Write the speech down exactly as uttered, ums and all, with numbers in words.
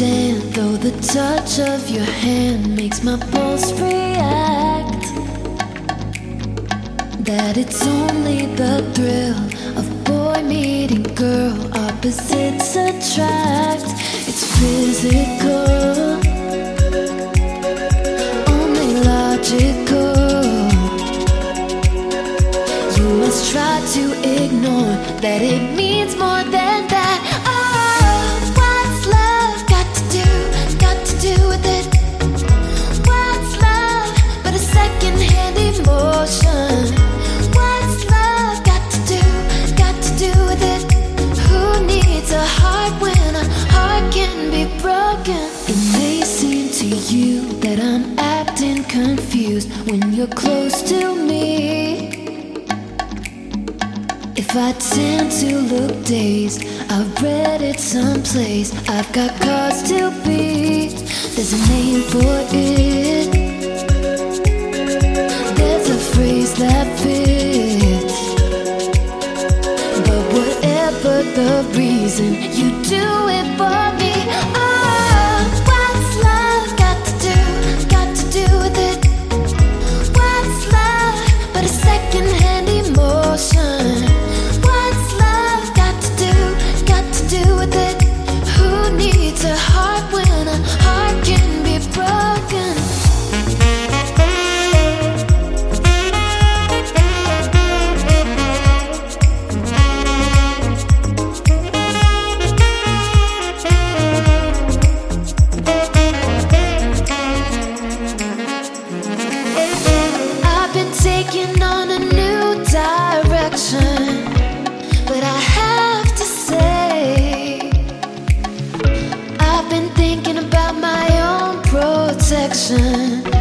understand, though the touch of your hand makes my pulse react, that it's only the thrill of boy meeting girl. Opposites attract, it's physical, only logical. You must try to ignore that it means more than that. Oh, what's love got to do, got to do with it? What's love but a second-hand emotion? What's love got to do, got to do with it? Who needs a heart when a heart can be broken? It may seem to you that I'm acting confused when you're close to me. If I tend to look dazed, I've read it someplace. I've got cause to be. There's a name for it. There's a phrase that fits. But whatever the reason, you do it for me. Oh, what's love got to do, got to do with it? What's love but a second-hand emotion? Do with it? Who needs a heart when a heart can be broken? I've been taking on a new direction, but I have to say, I've been thinking about my own protection.